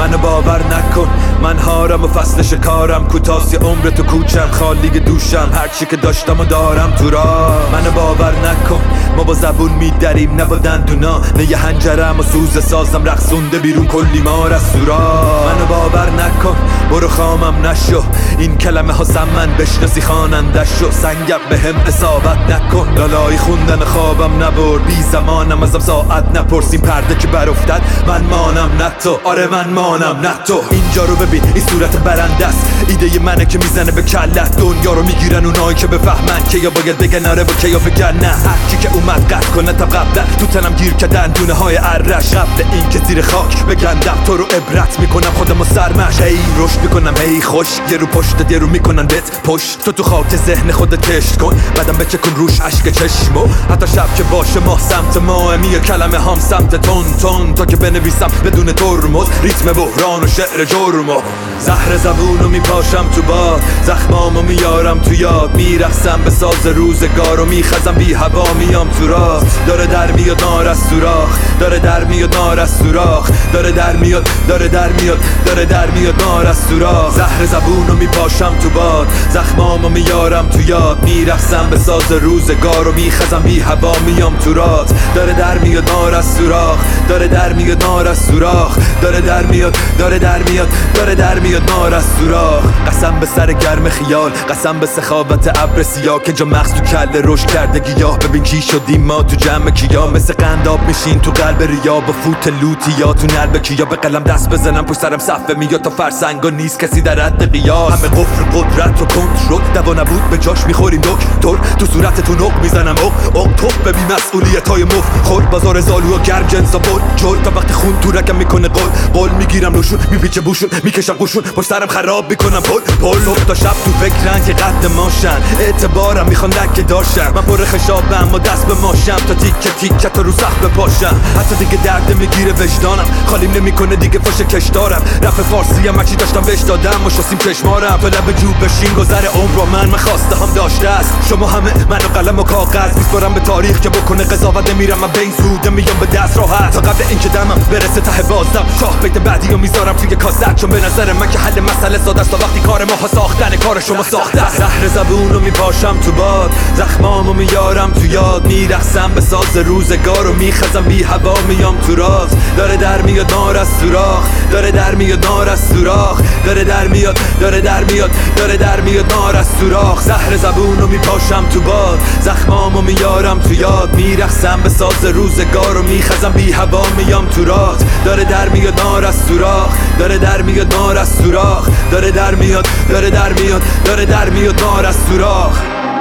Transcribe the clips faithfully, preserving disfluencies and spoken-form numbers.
منو باور نکن من هارم و فصل شکارم، کوتاسی عمر تو کوچم، خالی دوشم، هرچی که داشتم و دارم تو راه. منو باور نکن ما با زبون میدریم نه با دندونا، نه یه هنجرم و سوز سازم رقصونده بیرون کلی مار از سورا. منو باور نکن برو خامم نشو، این کلمه ها من بشناسی خواننده شو، سنگم به هم اصابت نکن، لالایی خوندن خوابم نبر، بی زمانم ازم ساعت نپرسیم، پرده که بر افتد من مانم نه تو، آره من مانم نه تو. اینجا رو ببین این صورت برنده است، ایده منه که میزنه به کلت، دنیا رو میگیرن اونایی که بفهمن که یا باید بگن آره و که یا بگن نه. هرکی که اومد قد کنه تا قبل تو تنم گیر کردن دونه های عرش، قبل این که زیر خاک بگندم تو رو عبرت میکنم خودم و سرمش، هی رشد میکنم هی خوش، یه رو پشت یه رو میکنن بهت پشت، تو تو خاک ذهن خودت کشت کن، بعدم بچکن روش اشک چشمو، حتی شب که باشه ماه سمت ماه، میه کلمه هم سمت تون تون، تا که بنویسم بدون ترمز، ریتم بحران و شعر جرمو، زهر زبونو میپاشم تو باد، زخمامو میارم تو یاد، میرقصم به ساز روزگارو، میخزم بی هوا میام تو راه، داره در میاد نار از سوراخ، داره در میاد نار از سوراخ، داره در میاد داره در میاد داره در میاد نار از سوراخ، زهر زبونو میپاشم تو باد، زخمامو میارم تو یاد، میرقصم به ساز روزگارو، میخزم بی هوا میام تو راه، داره در میاد نار از سوراخ، داره در میاد نار از سوراخ، داره در میاد داره در میاد داره در میاد نار از سوراخ. قسم به سر گرم خیال، قسم به سخاوت ابر سیاه که جا مغز تو کله رشد کرده گیاه، ببین کی شدیم ما تو جمع کیا، مثل قنداب میشین تو قلب ریا، با فوت لوتی یا تو نلب کیا، به قلم دست بزنم پشت سرم صفه میاد تا فرسنگا نیست کسی در حد قیاس، همه قفل قدرت و کنترل، دوا نبود به جاش میخوریم دکتر، تو صورتتون نق میزنم اق اق توپ ببین مسئولیتای مفت خور، بازار زالو و گرم جنسا بول جل، تا وقتی خون تو رگم میکنه قل قل، میگیرم نوشون میپیچه بوشون میکشم قوشون، پشت سرم خراب میکنم پل پل، صبح تا شب تو فکرن که قد ماشن، اعتبارم میخوان لکه داشتم، من پر خشابم و دست به ماشم، تا تیکه تیکه تا رو سخت بپاشم، حتی دیگه درد میگیره وجدانم، خالیم نمیکنه دیگه فاش کش دارم، رپ فارسی هم هرچی داشتم بهش دادم، و شستیم چشمارم تا لب جوب بشین، گذر عمر رو من من خواسته هم داشته است، شما همه من و قلم و کاغذ میسپارم به تاریخ که بکنه قضاوت، میرم من به این زوده میام به دست راحت، تا قبل اینکه دمم برسه ته بازدم، شاه بیت بعدی رو میذارم توی کاسه، چون به نظر من که حل مسئله ساده است، تا وقتی کار ماها ساختن کار شما ساخته است، زهر زبونو میپاشم تو باد، زخمامو میارم تو یاد، میرقصم به ساز روزگارو، میخزم بی هوا میام تو راز، داره در میاد نار از سوراخ، داره در میاد نار از سوراخ، داره در میاد داره در میاد داره در میاد نار از سوراخ، زهر زبونو میپاشم تو باد، زخمامو میارم تو یاد، میرقصم به ساز روزگارو، میخزم بی هوا میام تو راز، داره در میاد نار از سوراخ، داره در میاد نار از سوراخ، داره در میاد داره در میاد داره در میاد نار از سوراخ.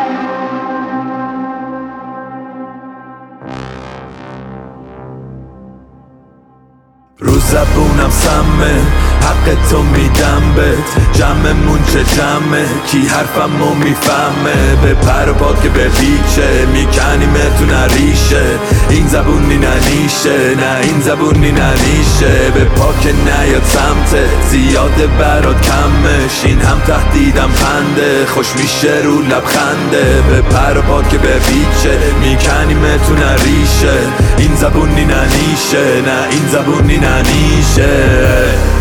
رو زبونم سمه حق تو میدم بهت، جمعمون چه جمعه کی حرفمو میفهمه، به پر و پاد که به پیچه میکنیمتون ریشه، این زبونی ننیشه نه این زبونی ننیشه، به پاک نیاد سمته زیاده برات کمش، این هم تهدیدم خنده خوش میشه رو لبخنده، به پر و پاد که به پیچه میکنیمتون ریشه، این زبونی ننیشه نه این زبونی ننیشه.